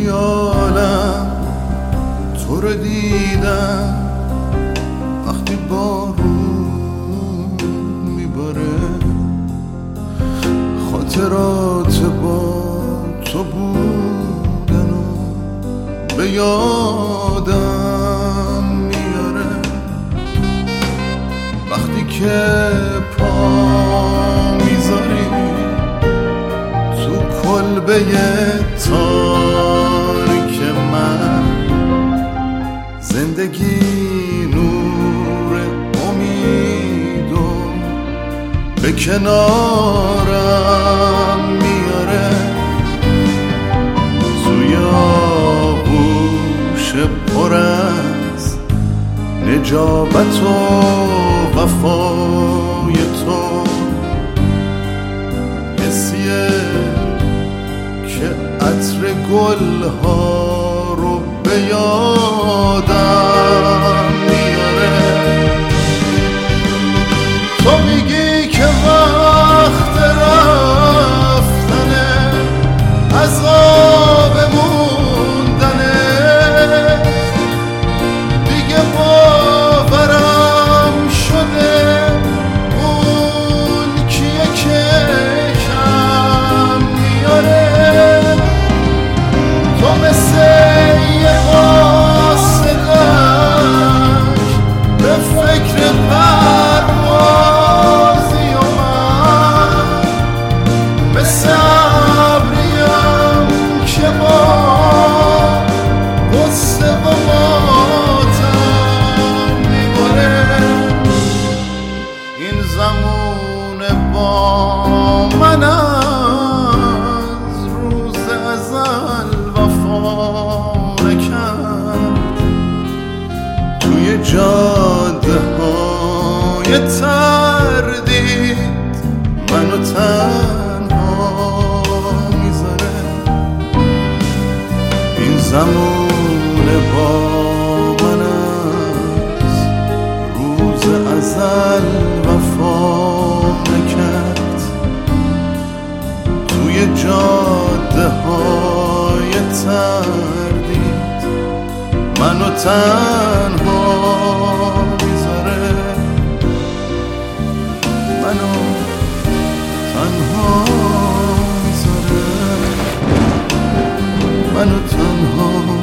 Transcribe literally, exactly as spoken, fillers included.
خیالم تو رو دیدم وقتی بارون میباره، خاطرات با تو بودن و به یادم میاره. وقتی که پا میذاری تو کلبه تاریک من، زندگی نور امید و به کنارم میاره. توی آغوش پر از نجابت و وفای تو، حسیه که عطر گلها رو به یادم میاره. تو میگی که وقت رفتنه، عذاب موندنه، دیگه باورم شده اون کیه که کم میاره. تو مثل یه قاصدک به فکر پروازی و من مثل ابریم که با غصه و ماتم میباره. این زمونه با من از روز ازل نکرد، توی جاده های تردید منو تنها میذاره. این زمونه با من از روز ازل وفا نکرد، توی جاده های تردید منو تنها میذاره. منو تنها میذاره. منو تنها